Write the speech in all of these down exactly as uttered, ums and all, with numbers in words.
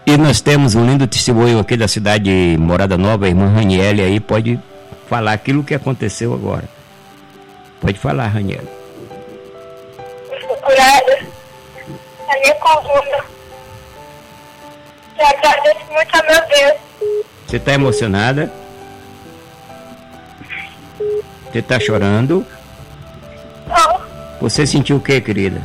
E nós temos um lindo testemunho aqui da cidade de Morada Nova, a irmã Raniele aí pode falar aquilo que aconteceu agora. Pode falar, Raniele. Estou curada. A minha coluna. Eu agradeço muito a meu Deus. Você está emocionada? Você está chorando? Não. Você sentiu o que, querida?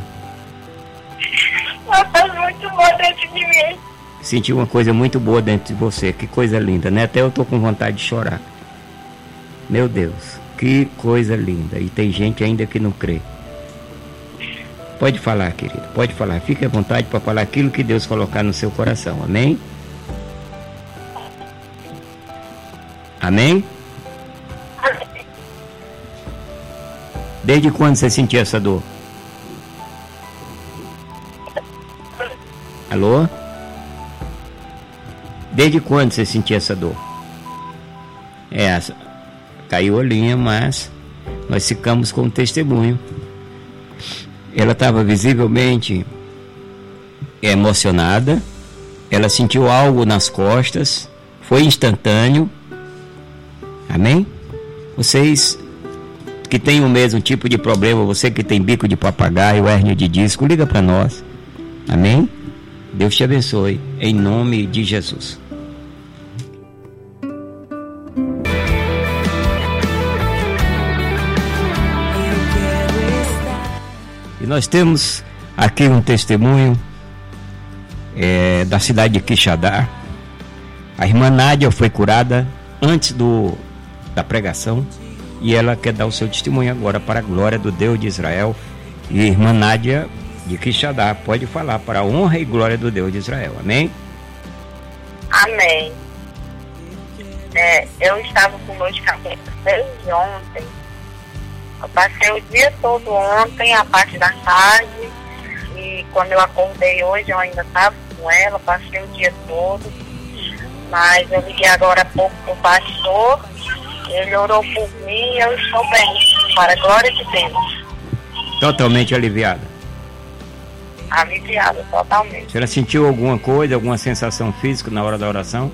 Ela faz muito bom dentro de mim. Sentiu uma coisa muito boa dentro de você. Que coisa linda, né? Até eu tô com vontade de chorar. Meu Deus, que coisa linda. E tem gente ainda que não crê. Pode falar, querida, pode falar. Fique à vontade para falar aquilo que Deus colocar no seu coração. Amém? Amém? Desde quando você sentiu essa dor? Alô? Desde quando você sentiu essa dor? É, essa, caiu a linha, mas nós ficamos com o testemunho. Ela estava visivelmente emocionada, ela sentiu algo nas costas, foi instantâneo. Amém? Vocês que têm o mesmo tipo de problema, você que tem bico de papagaio, hérnia de disco, liga para nós. Amém? Deus te abençoe, em nome de Jesus. E nós temos aqui um testemunho é, da cidade de Quixadá. A irmã Nádia foi curada antes do, da pregação e ela quer dar o seu testemunho agora para a glória do Deus de Israel. E a irmã Nádia de Quixadá pode falar para a honra e glória do Deus de Israel. Amém? Amém. É, eu estava com dor de cabeça desde ontem. Eu passei o dia todo ontem, a parte da tarde, e quando eu acordei hoje eu ainda estava com ela, passei o dia todo, mas eu liguei agora há pouco para o pastor, ele orou por mim e eu estou bem, para a glória de Deus. Totalmente aliviada? Aliviada, totalmente. A senhora sentiu alguma coisa, alguma sensação física na hora da oração?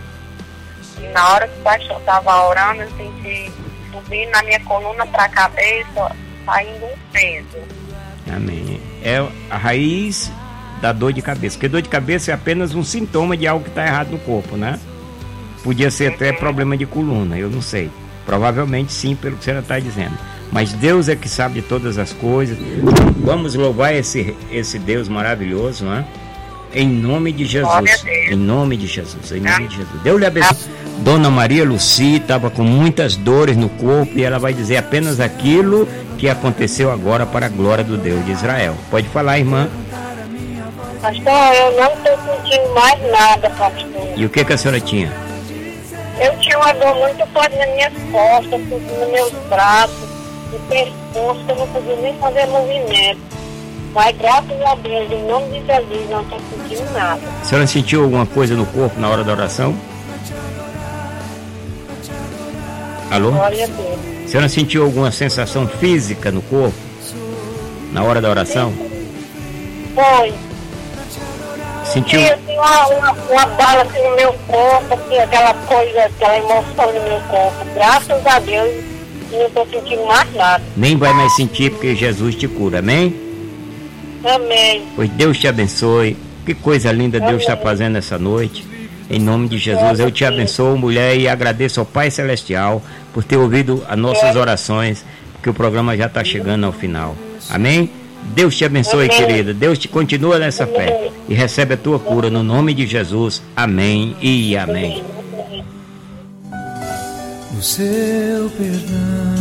E na hora que o pastor estava orando, eu senti subindo na minha coluna para a cabeça, saindo um peso. Amém. É a raiz da dor de cabeça, porque dor de cabeça é apenas um sintoma de algo que está errado no corpo, né? Podia ser até uhum. problema de coluna, eu não sei. Provavelmente sim, pelo que a senhora está dizendo. Mas Deus é que sabe de todas as coisas. Vamos louvar esse, esse Deus maravilhoso, né? Em nome de Jesus. Em nome de Jesus. Em nome de Jesus. Deus lhe abençoe. Dona Maria Luci estava com muitas dores no corpo e ela vai dizer apenas aquilo que aconteceu agora para a glória do Deus de Israel. Pode falar, irmã. Pastor, eu não estou sentindo mais nada, pastor. E o que, que a senhora tinha? Eu tinha uma dor muito forte nas minhas costas, nos meus braços, no pescoço, que eu não podia nem fazer movimento. Mas graças a Deus, em nome de Jesus, não estou sentindo nada. A senhora sentiu alguma coisa no corpo na hora da oração? Alô? Glória a Deus. A senhora sentiu alguma sensação física no corpo na hora da oração? Foi. Sentiu? Sim, assim, uma, uma, uma bala assim no meu corpo, assim, aquela coisa, aquela emoção no meu corpo. Graças a Deus, eu não estou sentindo mais nada. Nem vai mais sentir porque Jesus te cura, amém? Amém. Pois Deus te abençoe. Que coisa linda Deus está fazendo essa noite. Em nome de Jesus, eu te abençoo, mulher, e agradeço ao Pai Celestial por ter ouvido as nossas orações, porque o programa já está chegando ao final. Amém? Deus te abençoe, amém, querida. Deus te continua nessa amém. Fé e recebe a tua cura no nome de Jesus. Amém e amém. O seu perdão